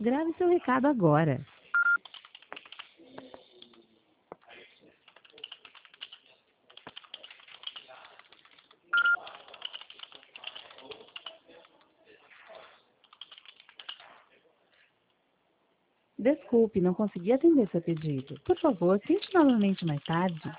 Grave seu recado agora. Desculpe, não consegui atender seu pedido. Por favor, tente novamente mais tarde.